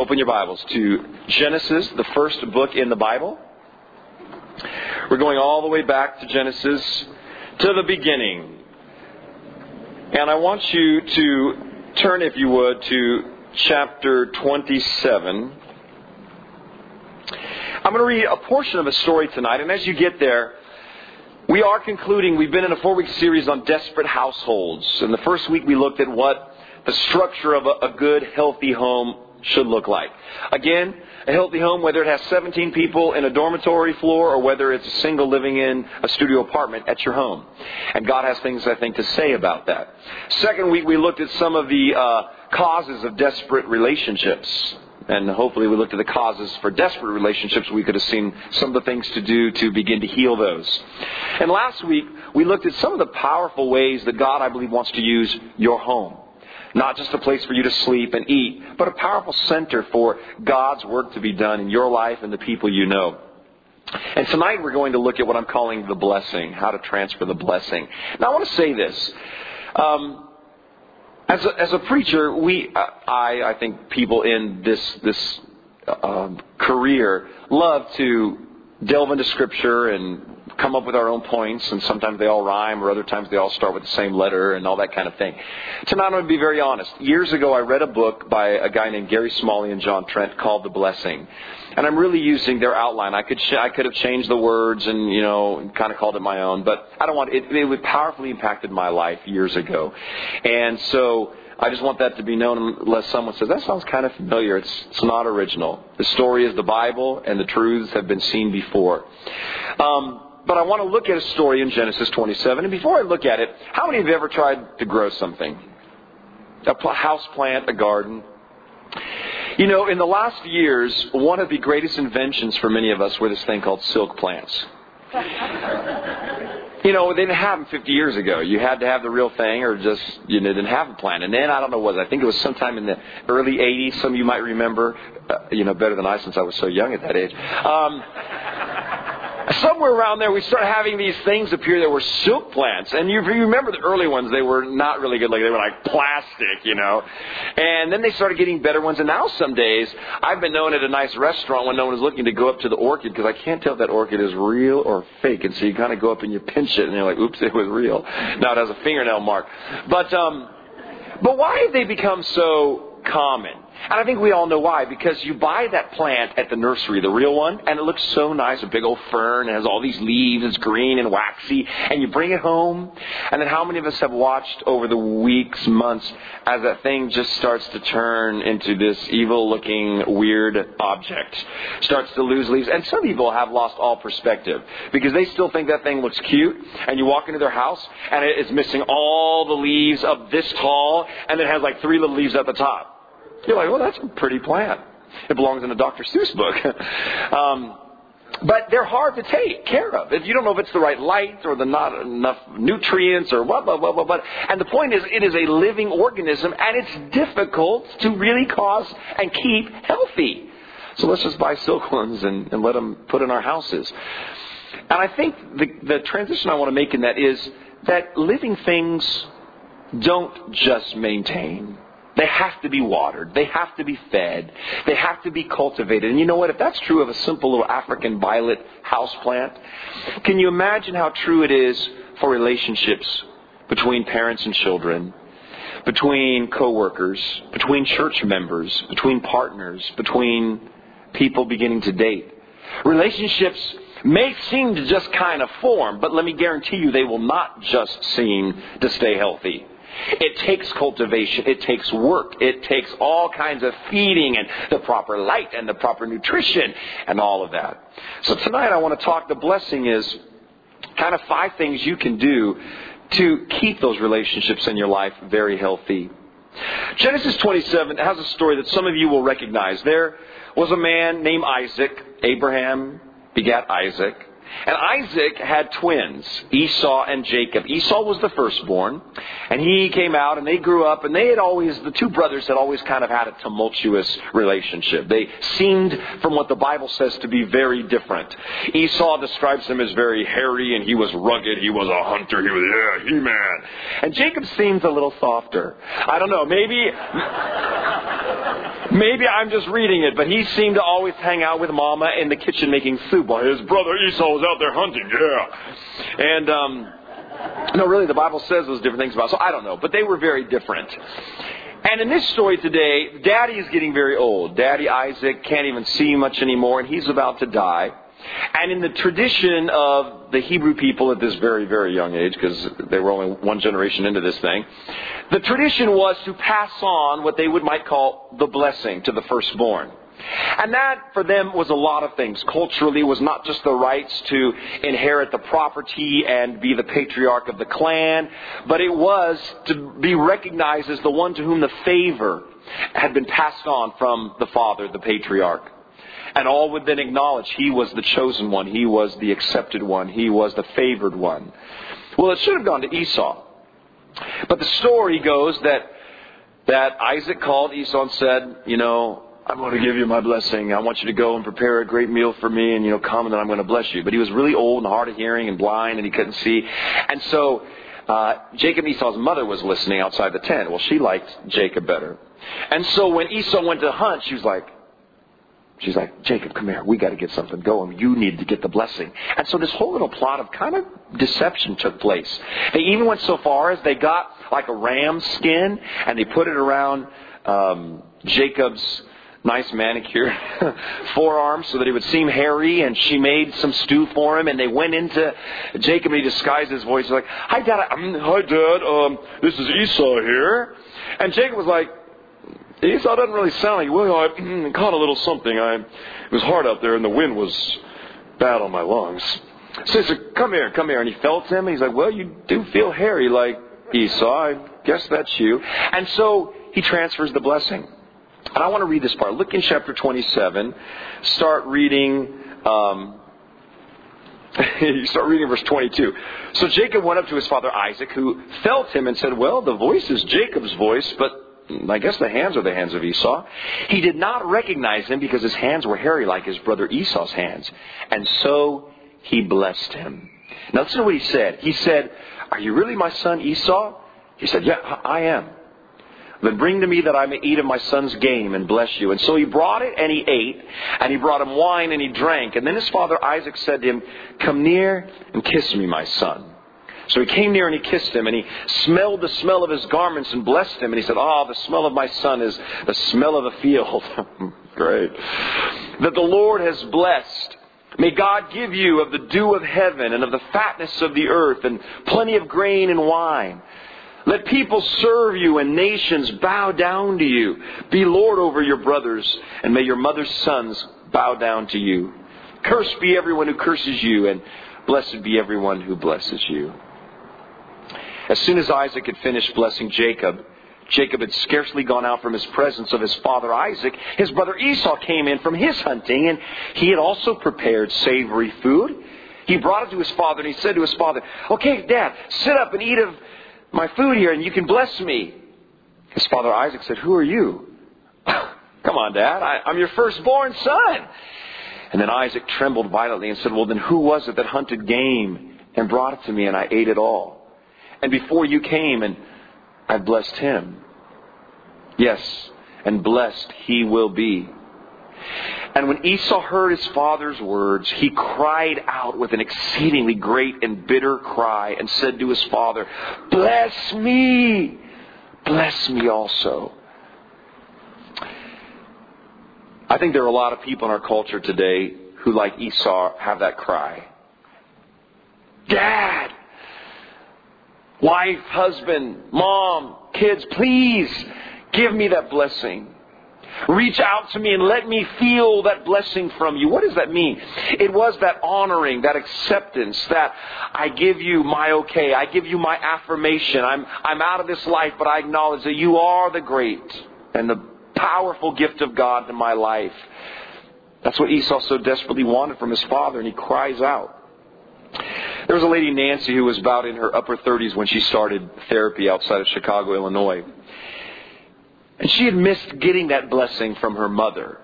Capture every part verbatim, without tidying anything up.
Open your Bibles to Genesis, the first book in the Bible. We're going all the way back to Genesis, to the beginning. And I want you to turn, if you would, to chapter twenty-seven. I'm going to read a portion of a story tonight, and as you get there, we are concluding, we've been in a four-week series on desperate households. In the first week we looked at what the structure of a, a good, healthy home should look like. Again, a healthy home, whether it has seventeen people in a dormitory floor or whether it's a single living in a studio apartment at your home. And God has things, I think, to say about that. Second week, we looked at some of the uh, causes of desperate relationships. And hopefully we looked at the causes for desperate relationships. We could have seen some of the things to do to begin to heal those. And last week, we looked at some of the powerful ways that God, I believe, wants to use your home. Not just a place for you to sleep and eat, but a powerful center for God's work to be done in your life and the people you know. And tonight we're going to look at what I'm calling the blessing, how to transfer the blessing. Now I want to say this. Um, as, a, as a preacher, we, I, I think people in this, this um, career love to delve into Scripture and come up with our own points, and sometimes they all rhyme, or other times they all start with the same letter and all that kind of thing. Tonight I'm going to be very honest. Years ago I read a book by a guy named Gary Smalley and John Trent called The Blessing. And I'm really using their outline. I could sh- I could have changed the words and, you know, kind of called it my own, but I don't want it. It would powerfully impacted my life years ago. And so I just want that to be known unless someone says, that sounds kind of familiar. It's, it's not original. The story is the Bible, and the truths have been seen before. Um, but I want to look at a story in Genesis twenty-seven. And before I look at it, how many of you ever tried to grow something? A pl- house plant, a garden? You know, in the last years, one of the greatest inventions for many of us were this thing called silk plants. You know, they didn't have them fifty years ago. You had to have the real thing or just, you know, didn't have a plant. And then, I don't know what, I think it was sometime in the early eighties. Some of you might remember, uh, you know, better than I since I was so young at that age. Um, somewhere around there, we started having these things appear that were silk plants. And you, you remember the early ones, they were not really good. Like, they were like plastic, you know. And then they started getting better ones. And now some days, I've been known at a nice restaurant when no one is looking to go up to the orchid because I can't tell if that orchid is real or fake. And so you kind of go up and you pinch it and you're like, oops, it was real. Now it has a fingernail mark. But, um, but why have they become so common? And I think we all know why. Because you buy that plant at the nursery, the real one, and it looks so nice, a big old fern, and has all these leaves, it's green and waxy, and you bring it home, and then how many of us have watched over the weeks, months, as that thing just starts to turn into this evil-looking, weird object, starts to lose leaves, and some people have lost all perspective, because they still think that thing looks cute, and you walk into their house, and it is missing all the leaves up this tall, and it has like three little leaves at the top. You're like, well, that's a pretty plant. It belongs in a Doctor Seuss book. um, but they're hard to take care of. If you don't know if it's the right light or the not enough nutrients or what, what, what, what, what. And the point is, it is a living organism, and it's difficult to really cause and keep healthy. So let's just buy silk ones and, and let them put in our houses. And I think the, the transition I want to make in that is that living things don't just maintain. They have to be watered. They have to be fed. They have to be cultivated. And you know what? If that's true of a simple little African violet houseplant, can you imagine how true it is for relationships between parents and children, between coworkers, between church members, between partners, between people beginning to date? Relationships may seem to just kind of form, but let me guarantee you they will not just seem to stay healthy. It takes cultivation. It takes work. It takes all kinds of feeding and the proper light and the proper nutrition and all of that. So tonight I want to talk, the blessing is kind of five things you can do to keep those relationships in your life very healthy. Genesis twenty-seven has a story that some of you will recognize. There was a man named Isaac. Abraham begat Isaac. And Isaac had twins, Esau and Jacob. Esau was the firstborn, and he came out, and they grew up, and they had always, the two brothers had always kind of had a tumultuous relationship. They seemed, from what the Bible says, to be very different. Esau describes him as very hairy, and he was rugged, he was a hunter, he was, yeah, He-Man. And Jacob seems a little softer. I don't know, maybe... Maybe I'm just reading it, but he seemed to always hang out with Mama in the kitchen making soup while his brother Esau was out there hunting, yeah. And, um, no, really, the Bible says those different things about, so I don't know, but they were very different. And in this story today, Daddy is getting very old. Daddy Isaac can't even see much anymore, and he's about to die. And in the tradition of the Hebrew people at this very, very young age, because they were only one generation into this thing, the tradition was to pass on what they would might call the blessing to the firstborn. And that, for them, was a lot of things. Culturally, was not just the rights to inherit the property and be the patriarch of the clan, but it was to be recognized as the one to whom the favor had been passed on from the father, the patriarch. And all would then acknowledge he was the chosen one. He was the accepted one. He was the favored one. Well, it should have gone to Esau. But the story goes that that Isaac called Esau and said, you know, I'm going to give you my blessing. I want you to go and prepare a great meal for me and, you know, come and then I'm going to bless you. But he was really old and hard of hearing and blind and he couldn't see. And so uh, Jacob, Esau's mother, was listening outside the tent. Well, she liked Jacob better. And so when Esau went to hunt, she was like, She's like, Jacob, come here. We got to get something going. You need to get the blessing. And so this whole little plot of kind of deception took place. They even went so far as they got like a ram skin and they put it around um, Jacob's nice manicured forearm so that it would seem hairy. And she made some stew for him. And they went into Jacob and he disguised his voice. He's like, hi, Dad. Um, hi, Dad. Um, this is Esau here. And Jacob was like, Esau doesn't really sound like, well, I caught a little something. I, it was hard out there and the wind was bad on my lungs. So he said, come here, come here. And he felt him. And he's like, well, you do feel hairy like Esau. I guess that's you. And so he transfers the blessing. And I want to read this part. Look in chapter twenty-seven. Start reading, um, you start reading verse twenty-two. So Jacob went up to his father Isaac, who felt him and said, well, the voice is Jacob's voice, but I guess the hands are the hands of Esau. He did not recognize him because his hands were hairy like his brother Esau's hands. And so he blessed him. Now listen to what he said. He said, are you really my son Esau? He said, yeah, I am. Then bring to me that I may eat of my son's game and bless you. And so he brought it and he ate. And he brought him wine and he drank. And then his father Isaac said to him, come near and kiss me, my son. So he came near and he kissed him, and he smelled the smell of his garments and blessed him. And he said, oh, the smell of my son is the smell of the field. Great. That the Lord has blessed. May God give you of the dew of heaven and of the fatness of the earth and plenty of grain and wine. Let people serve you and nations bow down to you. Be Lord over your brothers, and may your mother's sons bow down to you. Cursed be everyone who curses you, and blessed be everyone who blesses you. As soon as Isaac had finished blessing Jacob, Jacob had scarcely gone out from his presence of his father Isaac. His brother Esau came in from his hunting, and he had also prepared savory food. He brought it to his father, and he said to his father, okay, Dad, sit up and eat of my food here, and you can bless me. His father Isaac said, who are you? Come on, Dad, I, I'm your firstborn son. And then Isaac trembled violently and said, well, then who was it that hunted game and brought it to me, and I ate it all? And before you came, and I blessed him. Yes, and blessed he will be. And when Esau heard his father's words, he cried out with an exceedingly great and bitter cry and said to his father, bless me, bless me also. I think there are a lot of people in our culture today who, like Esau, have that cry. Dad, wife, husband, mom, kids, please give me that blessing. Reach out to me and let me feel that blessing from you. What does that mean? It was that honoring, that acceptance, that I give you my okay. I give you my affirmation. I'm, I'm out of this life, but I acknowledge that you are the great and the powerful gift of God in my life. That's what Esau so desperately wanted from his father, and he cries out. There was a lady, Nancy, who was about in her upper thirties when she started therapy outside of Chicago, Illinois. And she had missed getting that blessing from her mother.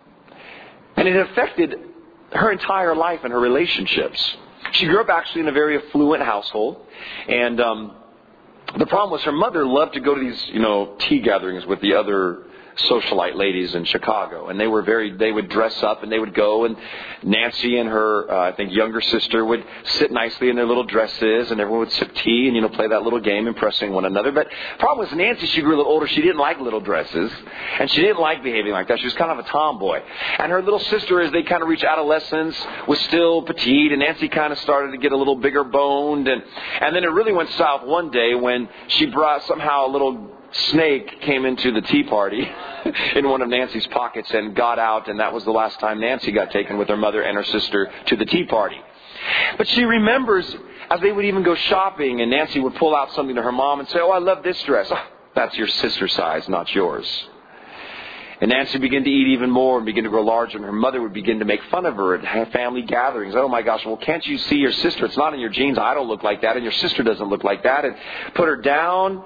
And it affected her entire life and her relationships. She grew up actually in a very affluent household. And um, the problem was her mother loved to go to these, you know, tea gatherings with the other socialite ladies in Chicago, and they were very, they would dress up and they would go, and Nancy and her, uh, I think, younger sister would sit nicely in their little dresses, and everyone would sip tea and, you know, play that little game, impressing one another. But the problem was Nancy, she grew a little older, she didn't like little dresses, and she didn't like behaving like that. She was kind of a tomboy. And her little sister, as they kind of reached adolescence, was still petite, and Nancy kind of started to get a little bigger boned, and, and then it really went south one day when she brought somehow a little snake came into the tea party in one of Nancy's pockets and got out, and that was the last time Nancy got taken with her mother and her sister to the tea party. But she remembers as they would even go shopping, and Nancy would pull out something to her mom and say, "Oh, I love this dress." "Oh, that's your sister's size, not yours." And Nancy began to eat even more and begin to grow larger, and her mother would begin to make fun of her at family gatherings. "Oh my gosh, well, can't you see your sister? It's not in your genes. I don't look like that, and your sister doesn't look like that." And put her down.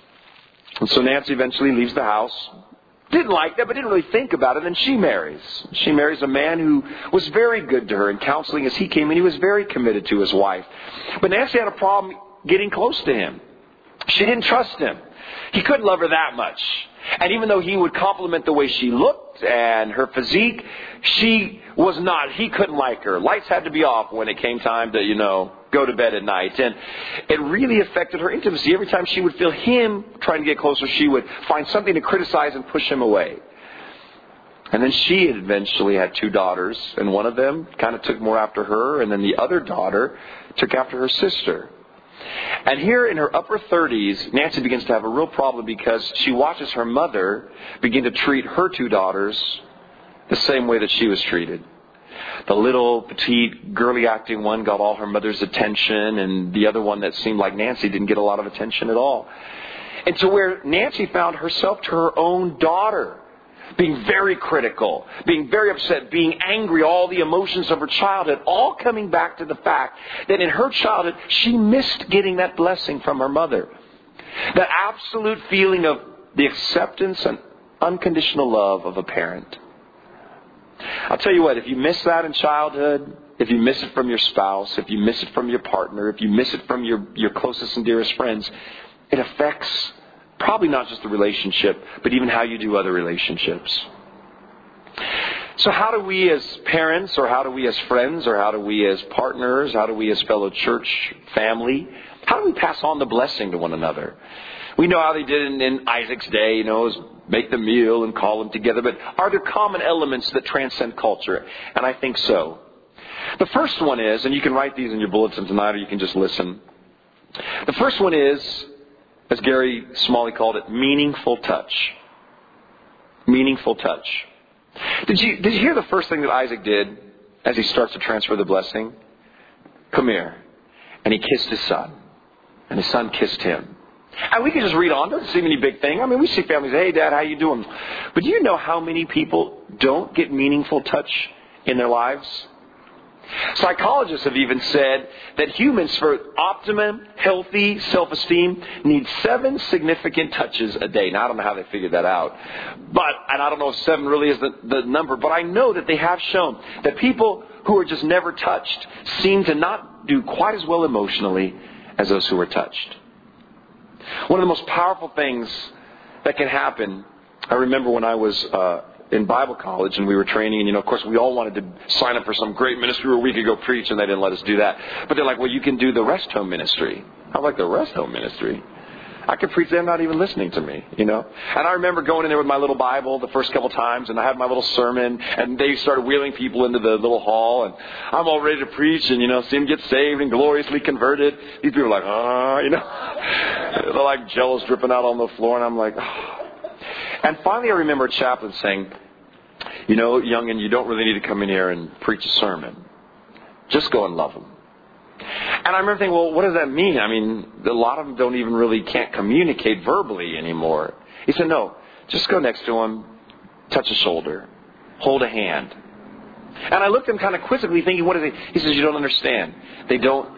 And so Nancy eventually leaves the house. Didn't like that, but didn't really think about it. And she marries. She marries a man who was very good to her in counseling as he came in. He was very committed to his wife. But Nancy had a problem getting close to him. She didn't trust him. He couldn't love her that much. And even though he would compliment the way she looked and her physique, she was not, he couldn't like her. Lights had to be off when it came time to, you know, go to bed at night. And it really affected her intimacy. Every time she would feel him trying to get closer, she would find something to criticize and push him away. And then she eventually had two daughters, and one of them kind of took more after her, and then the other daughter took after her sister. And here in her upper thirties, Nancy begins to have a real problem because she watches her mother begin to treat her two daughters the same way that she was treated. The little, petite, girly-acting one got all her mother's attention, and the other one that seemed like Nancy didn't get a lot of attention at all. And to where Nancy found herself to her own daughter being very critical, being very upset, being angry, all the emotions of her childhood, all coming back to the fact that in her childhood, she missed getting that blessing from her mother. That absolute feeling of the acceptance and unconditional love of a parent. I'll tell you what, if you miss that in childhood, if you miss it from your spouse, if you miss it from your partner, if you miss it from your, your closest and dearest friends, it affects probably not just the relationship, but even how you do other relationships. So how do we as parents, or how do we as friends, or how do we as partners, how do we as fellow church family, how do we pass on the blessing to one another? We know how they did in, in Isaac's day, you know, is make the meal and call them together. But are there common elements that transcend culture? And I think so. The first one is, and you can write these in your bulletin tonight, or you can just listen. The first one is, as Gary Smalley called it, meaningful touch. Meaningful touch. Did you did you hear the first thing that Isaac did as he starts to transfer the blessing? Come here. And he kissed his son. And his son kissed him. And we can just read on. It doesn't seem any big thing. I mean, we see families, "Hey, Dad, how you doing?" But do you know how many people don't get meaningful touch in their lives? Psychologists have even said that humans, for optimum, healthy self-esteem, need seven significant touches a day. Now, I don't know how they figured that out. But, and I don't know if seven really is the, the number, but I know that they have shown that people who are just never touched seem to not do quite as well emotionally as those who are touched. One of the most powerful things that can happen, I remember when I was uh, in Bible college and we were training, and you know, of course, we all wanted to sign up for some great ministry where we could go preach, and they didn't let us do that. But they're like, "Well, you can do the rest home ministry." I'm like, "The rest home ministry? I could preach, them not even listening to me, you know." And I remember going in there with my little Bible the first couple times, and I had my little sermon, and they started wheeling people into the little hall, and I'm all ready to preach, and, you know, see them get saved and gloriously converted. These people are like, "Ah," you know. They're like jello's dripping out on the floor, and I'm like, "Oh." And finally I remember a chaplain saying, "You know, young'un, you don't really need to come in here and preach a sermon. Just go and love them." And I remember thinking, well, what does that mean? I mean, a lot of them don't even really can't communicate verbally anymore. He said, "No, just go next to them, touch a shoulder, hold a hand." And I looked at him kind of quizzically thinking, what is it? He says, "You don't understand. They don't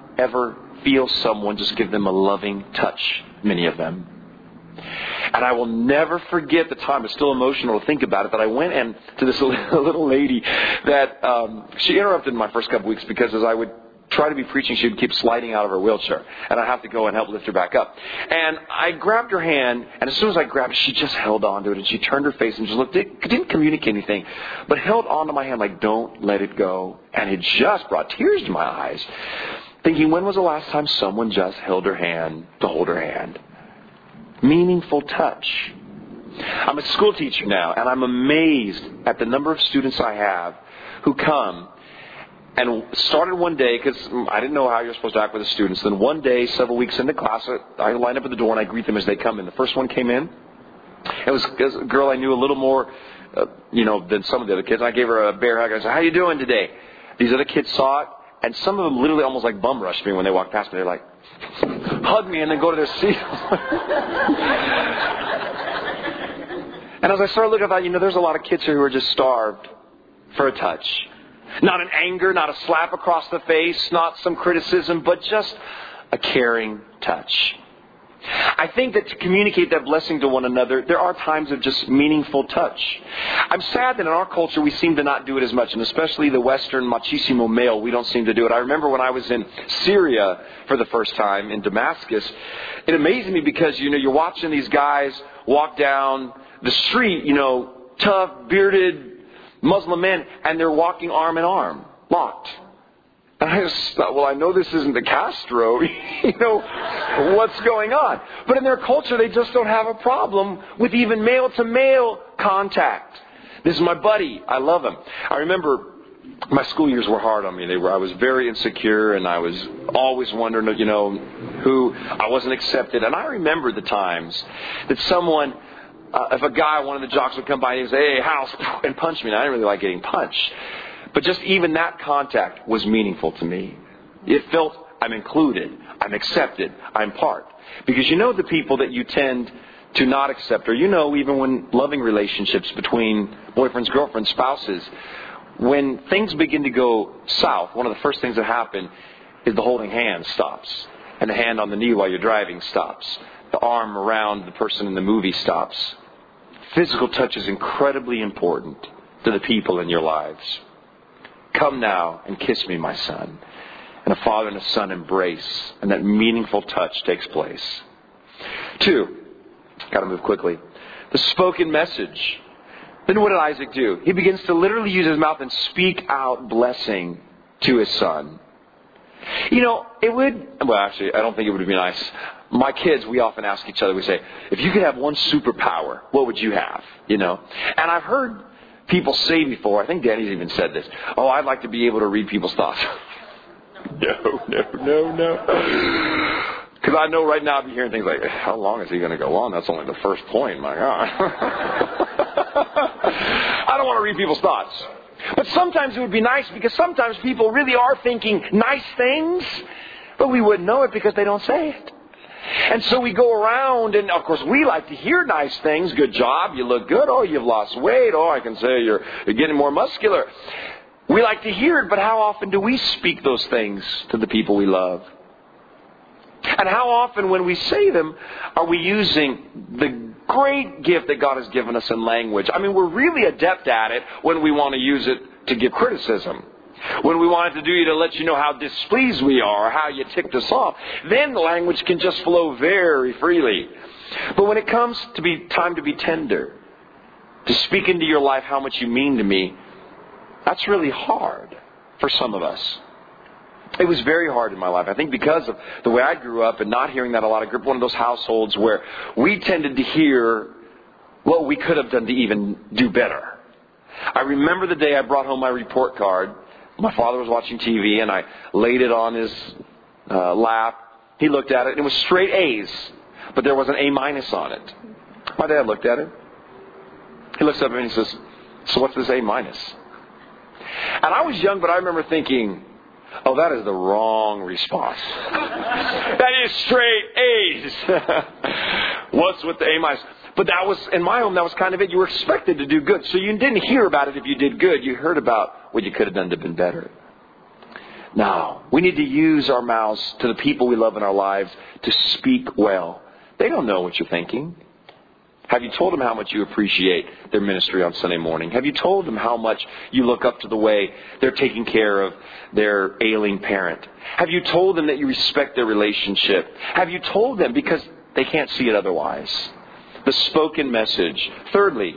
ever feel someone just give them a loving touch, many of them. And I will never forget the time, it's still emotional to think about it, that I went in to this little lady that um, she interrupted my first couple weeks because as I would try to be preaching, she would keep sliding out of her wheelchair. And I'd have to go and help lift her back up. And I grabbed her hand, and as soon as I grabbed it, she just held on to it. And she turned her face and just looked. It didn't communicate anything, but held on to my hand like, don't let it go. And it just brought tears to my eyes. Thinking, when was the last time someone just held her hand to hold her hand? Meaningful touch. I'm a school teacher now, and I'm amazed at the number of students I have who come and started one day, because I didn't know how you're supposed to act with the students. Then one day, several weeks into class, I line up at the door and I greet them as they come in. The first one came in. It was a girl I knew a little more, uh, you know, than some of the other kids. I gave her a bear hug. I said, how you doing today? These other kids saw it, and some of them literally almost like bum rushed me when they walked past me. They're like, hug me and then go to their seat. And as I started looking, I thought, you know, there's a lot of kids here who are just starved for a touch. Not an anger, not a slap across the face, not some criticism, but just a caring touch. I think that to communicate that blessing to one another, there are times of just meaningful touch. I'm sad that in our culture we seem to not do it as much, and especially the Western machismo male, we don't seem to do it. I remember when I was in Syria for the first time, in Damascus, it amazed me because, you know, you're watching these guys walk down the street, you know, tough, bearded Muslim men, and they're walking arm in arm, locked. And I just thought, well, I know this isn't the Castro, you know, what's going on? But in their culture, they just don't have a problem with even male-to-male contact. This is my buddy. I love him. I remember my school years were hard on me. They were. I was very insecure, and I was always wondering, you know, who I wasn't accepted. And I remember the times that someone... Uh, if a guy, one of the jocks would come by and he'd say, hey, house, and punch me. And I didn't really like getting punched. But just even that contact was meaningful to me. It felt I'm included, I'm accepted, I'm part. Because you know the people that you tend to not accept, or you know even when loving relationships between boyfriends, girlfriends, spouses, when things begin to go south, one of the first things that happen is the holding hands stops. And the hand on the knee while you're driving stops. The arm around the person in the movie stops. Physical touch is incredibly important to the people in your lives. Come now and kiss me, my son. And a father and a son embrace, and that meaningful touch takes place. Two, got to move quickly. The spoken message. Then what did Isaac do? He begins to literally use his mouth and speak out blessing to his son. You know, it would, well actually, I don't think it would be nice. My kids, we often ask each other, we say, if you could have one superpower, what would you have? You know? And I've heard people say before, I think Danny's even said this, oh, I'd like to be able to read people's thoughts. no, no, no, no. Because I know right now I'd be hearing things like, how long is he going to go on? That's only the first point, my God. I don't want to read people's thoughts. But sometimes it would be nice because sometimes people really are thinking nice things, but we wouldn't know it because they don't say it. And so we go around, and of course we like to hear nice things. Good job, you look good. Oh, you've lost weight. Oh, I can say you're, you're getting more muscular. We like to hear it, but how often do we speak those things to the people we love? And how often when we say them are we using the great gift that God has given us in language? I mean, we're really adept at it when we want to use it to give criticism. When we want it to do you to let you know how displeased we are or how you ticked us off, then the language can just flow very freely. But when it comes to be time to be tender, to speak into your life how much you mean to me, that's really hard for some of us. It was very hard in my life. I think because of the way I grew up and not hearing that a lot. I grew up in one of those households where we tended to hear what we could have done to even do better. I remember the day I brought home my report card. My father was watching T V and I laid it on his uh, lap. He looked at it and it was straight A's, but there was an A minus on it. My dad looked at it. He looks up at me and he says, so what's this A minus? And I was young, but I remember thinking, oh, that is the wrong response. That is straight A's. What's with the A minus? But that was, in my home, that was kind of it. You were expected to do good. So you didn't hear about it if you did good. You heard about what you could have done to have been better. No. We need to use our mouths to the people we love in our lives to speak well. They don't know what you're thinking. Have you told them how much you appreciate their ministry on Sunday morning? Have you told them how much you look up to the way they're taking care of their ailing parent? Have you told them that you respect their relationship? Have you told them because they can't see it otherwise? The spoken message. Thirdly,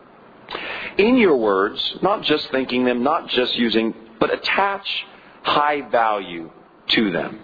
in your words, not just thinking them, not just using, but attach high value to them.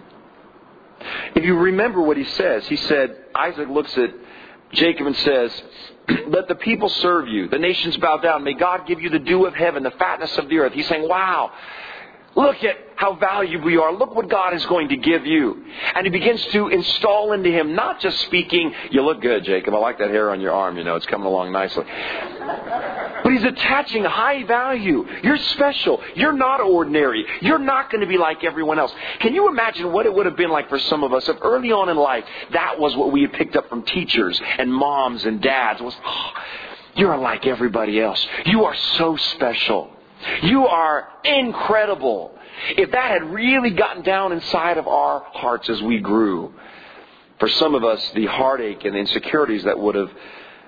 If you remember what he says, he said, Isaac looks at Jacob and says, let the people serve you. The nations bow down. May God give you the dew of heaven, the fatness of the earth. He's saying, wow, look at how valuable you are. Look what God is going to give you. And he begins to install into him, not just speaking, you look good, Jacob. I like that hair on your arm. You know, it's coming along nicely. But he's attaching high value. You're special. You're not ordinary. You're not going to be like everyone else. Can you imagine what it would have been like for some of us if early on in life that was what we had picked up from teachers and moms and dads was, oh, you're like everybody else. You are so special. You are incredible. If that had really gotten down inside of our hearts as we grew, for some of us, the heartache and the insecurities that would have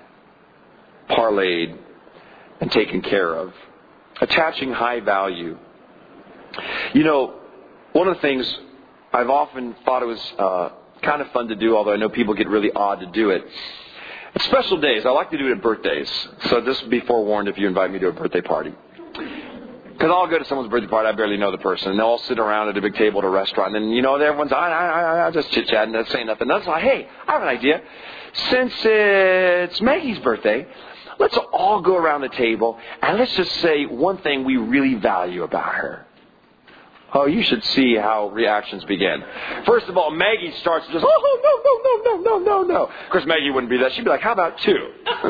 parlayed and taken care of. Attaching high value. You know, one of the things I've often thought it was uh, kind of fun to do, although I know people get really odd to do it. At special days, I like to do it at birthdays. So just be forewarned if you invite me to a birthday party. Because I'll go to someone's birthday party, I barely know the person, and they'll all sit around at a big table at a restaurant, and you know, everyone's, I, I, I, I just chit-chatting, not saying nothing. That's like, hey, I have an idea. Since it's Maggie's birthday, let's all go around the table, and let's just say one thing we really value about her. Oh, you should see how reactions begin. First of all, Maggie starts just, oh, no, no, no, no, no, no, no. Of course, Maggie wouldn't be that. She'd be like, how about two?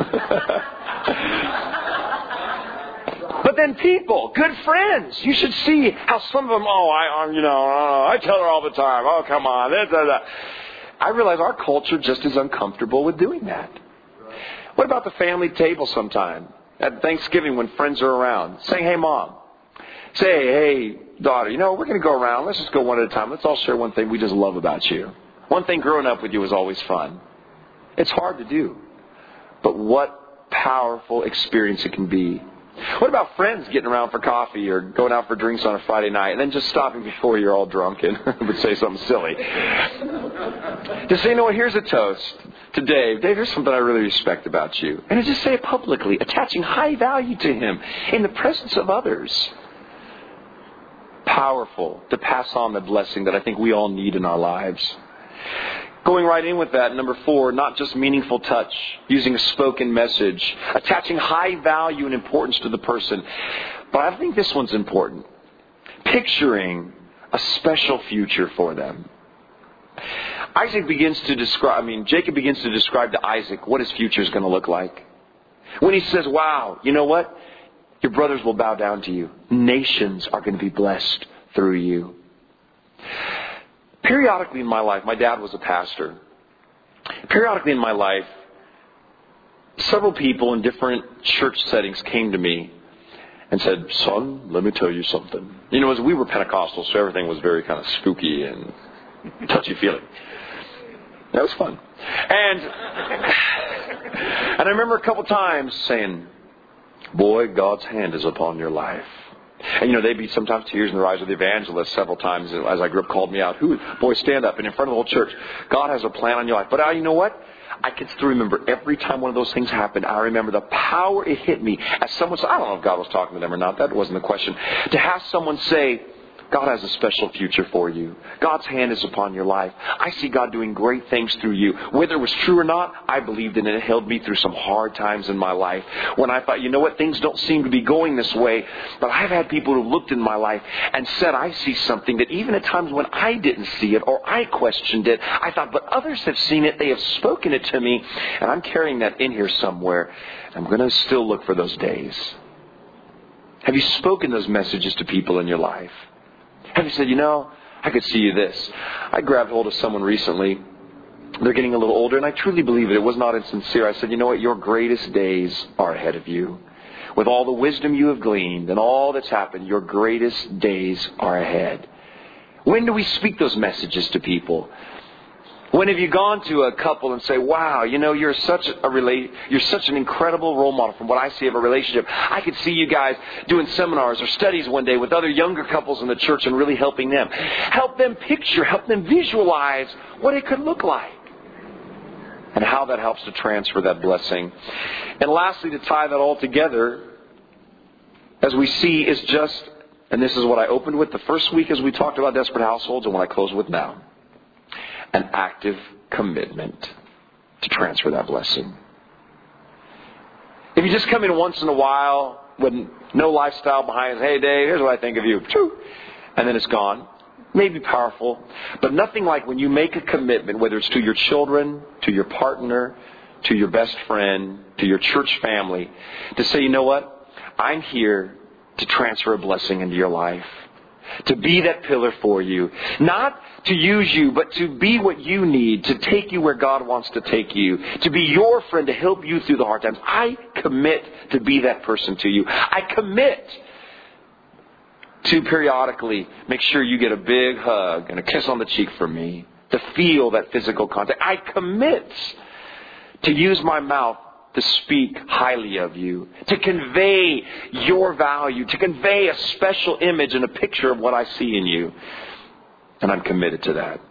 But then people, good friends, you should see how some of them, oh, I, I'm, you know, oh, I tell her all the time, oh, come on. Da, da, da. I realize our culture just is uncomfortable with doing that. What about the family table sometime? At Thanksgiving when friends are around, saying, hey, Mom, say, hey, daughter, you know, we're going to go around. Let's just go one at a time. Let's all share one thing we just love about you. One thing growing up with you was always fun. It's hard to do. But what powerful experience it can be. What about friends getting around for coffee or going out for drinks on a Friday night and then just stopping before you're all drunk and would say something silly? Just say, you know what, here's a toast to Dave. Dave, here's something I really respect about you. And just say it publicly, attaching high value to him in the presence of others. Powerful to pass on the blessing that I think we all need in our lives. Going right in with that, number four, not just meaningful touch, using a spoken message, attaching high value and importance to the person. But I think this one's important. Picturing a special future for them. Isaac begins to describe, I mean, Jacob begins to describe to Isaac what his future is going to look like. When he says, wow, you know what? Your brothers will bow down to you. Nations are going to be blessed through you. Periodically in my life, my dad was a pastor. Periodically in my life, several people in different church settings came to me and said, son, let me tell you something. You know, as we were Pentecostal, so everything was very kind of spooky and touchy-feely. That was fun. And, and I remember a couple times saying, boy, God's hand is upon your life. And, you know, they'd be sometimes tears in the eyes of the evangelist several times as I grew up, called me out. Who, boy, stand up. And in front of the whole church, God has a plan on your life. But uh, you know what? I can still remember every time one of those things happened, I remember the power it hit me. As someone said, I don't know if God was talking to them or not. That wasn't the question. To have someone say, God has a special future for you. God's hand is upon your life. I see God doing great things through you. Whether it was true or not, I believed in it. It held me through some hard times in my life when I thought, you know what, things don't seem to be going this way. But I've had people who looked in my life and said, I see something that even at times when I didn't see it or I questioned it, I thought, but others have seen it. They have spoken it to me. And I'm carrying that in here somewhere. I'm going to still look for those days. Have you spoken those messages to people in your life? Have you said, you know, I could see you this. I grabbed hold of someone recently. They're getting a little older, and I truly believe it. It was not insincere. I said, you know what? Your greatest days are ahead of you. With all the wisdom you have gleaned and all that's happened, your greatest days are ahead. When do we speak those messages to people? When have you gone to a couple and say, wow, you know, you're such a rela- you're such an incredible role model from what I see of a relationship. I could see you guys doing seminars or studies one day with other younger couples in the church and really helping them. Help them picture, help them visualize what it could look like. And how that helps to transfer that blessing. And lastly, to tie that all together, as we see, is just, and this is what I opened with the first week as we talked about desperate households and what I close with now. An active commitment to transfer that blessing. If you just come in once in a while with no lifestyle behind it, hey Dave, here's what I think of you, and then it's gone, may be powerful, but nothing like when you make a commitment, whether it's to your children, to your partner, to your best friend, to your church family, to say, you know what, I'm here to transfer a blessing into your life. To be that pillar for you. Not to use you, but to be what you need. To take you where God wants to take you. To be your friend, to help you through the hard times. I commit to be that person to you. I commit to periodically make sure you get a big hug and a kiss on the cheek from me. To feel that physical contact. I commit to use my mouth to speak highly of you, to convey your value, to convey a special image and a picture of what I see in you. And I'm committed to that.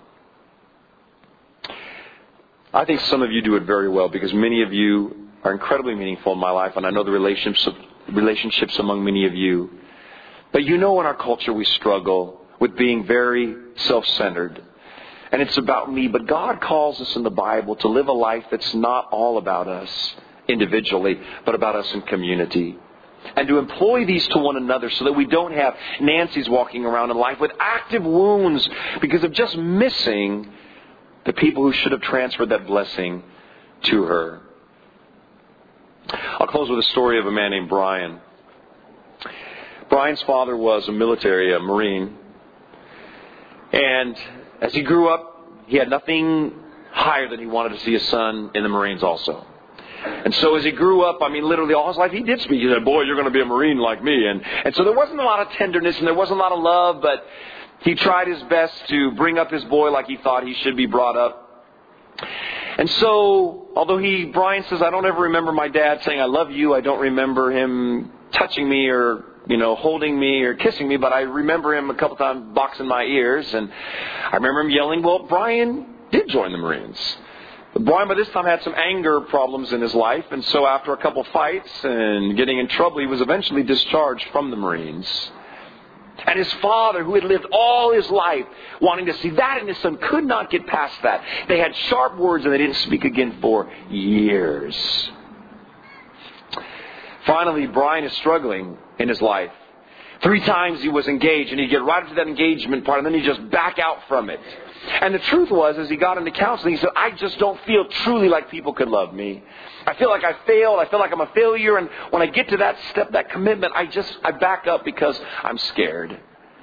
I think some of you do it very well because many of you are incredibly meaningful in my life, and I know the relationships, relationships among many of you. But you know in our culture we struggle with being very self-centered. And it's about me, but God calls us in the Bible to live a life that's not all about us individually, but about us in community. And to employ these to one another so that we don't have Nancy's walking around in life with active wounds because of just missing the people who should have transferred that blessing to her. I'll close with a story of a man named Brian. Brian's father was a military, a Marine. And as he grew up, he had nothing higher than he wanted to see his son in the Marines also. And so as he grew up, I mean, literally all his life, he did speak. He said, boy, you're going to be a Marine like me. And, and so there wasn't a lot of tenderness and there wasn't a lot of love, but he tried his best to bring up his boy like he thought he should be brought up. And so, although he, Brian says, I don't ever remember my dad saying, I love you. I don't remember him touching me or, you know, holding me or kissing me, but I remember him a couple times boxing my ears. And I remember him yelling, well, Brian did join the Marines. Brian, by this time, had some anger problems in his life, and so after a couple fights and getting in trouble, he was eventually discharged from the Marines. And his father, who had lived all his life wanting to see that in his son, could not get past that. They had sharp words, and they didn't speak again for years. Finally, Brian is struggling in his life. Three times he was engaged, and he'd get right up to that engagement part, and then he'd just back out from it. And the truth was, as he got into counseling, he said, I just don't feel truly like people could love me. I feel like I failed. I feel like I'm a failure. And when I get to that step, that commitment, I just, I back up because I'm scared.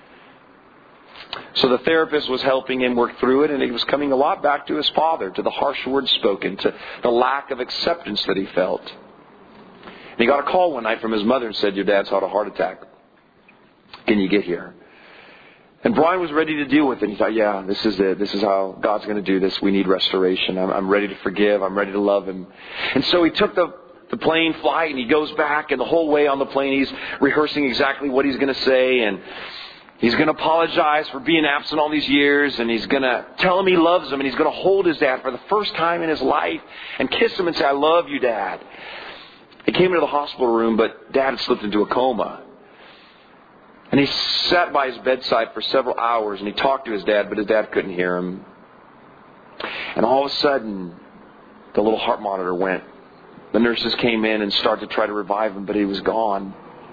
So the therapist was helping him work through it, and he was coming a lot back to his father, to the harsh words spoken, to the lack of acceptance that he felt. And he got a call one night from his mother and said, your dad's had a heart attack. Can you get here? And Brian was ready to deal with it. He thought, yeah, this is it. This is how God's going to do this. We need restoration. I'm, I'm ready to forgive. I'm ready to love him. And so he took the, the plane flight and he goes back, and the whole way on the plane he's rehearsing exactly what he's going to say, and he's going to apologize for being absent all these years, and he's going to tell him he loves him, and he's going to hold his dad for the first time in his life and kiss him and say, I love you, Dad. He came into the hospital room, but Dad had slipped into a coma. And he sat by his bedside for several hours, and he talked to his dad, but his dad couldn't hear him. And all of a sudden, the little heart monitor went. The nurses came in and started to try to revive him, but he was gone.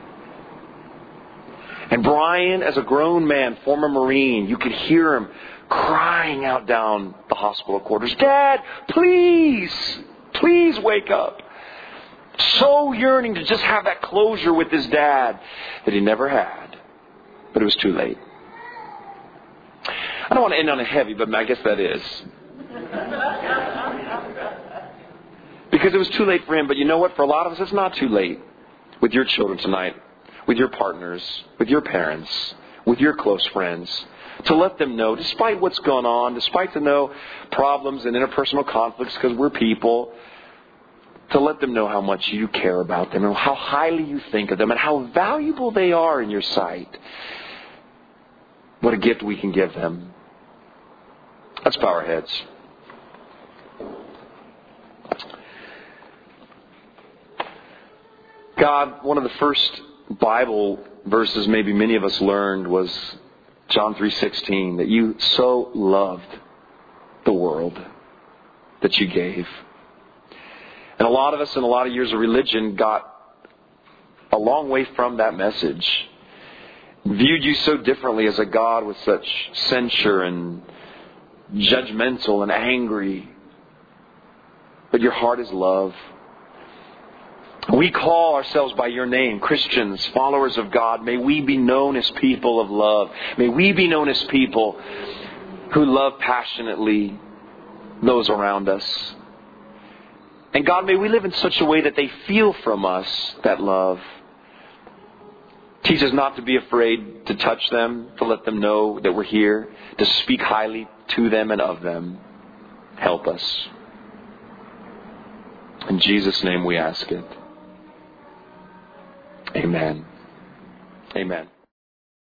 And Brian, as a grown man, former Marine, you could hear him crying out down the hospital quarters, Dad, please, please wake up. So yearning to just have that closure with his dad that he never had. But it was too late. I don't want to end on a heavy, but I guess that is. Because it was too late for him. But you know what? For a lot of us, it's not too late. With your children tonight, with your partners, with your parents, with your close friends, To let them know, despite what's going on, despite the no problems and interpersonal conflicts, because we're people, to let them know how much you care about them and how highly you think of them and how valuable they are in your sight. What a gift we can give them. Let's bow our heads. God, one of the first Bible verses maybe many of us learned was John three sixteen, that you so loved the world that you gave. And a lot of us in a lot of years of religion got a long way from that message. Viewed you so differently as a God with such censure and judgmental and angry. But your heart is love. We call ourselves by your name, Christians, followers of God. May we be known as people of love. May we be known as people who love passionately those around us. And God, may we live in such a way that they feel from us that love. Teach us not to be afraid to touch them, to let them know that we're here, to speak highly to them and of them. Help us. In Jesus' name we ask it. Amen. Amen.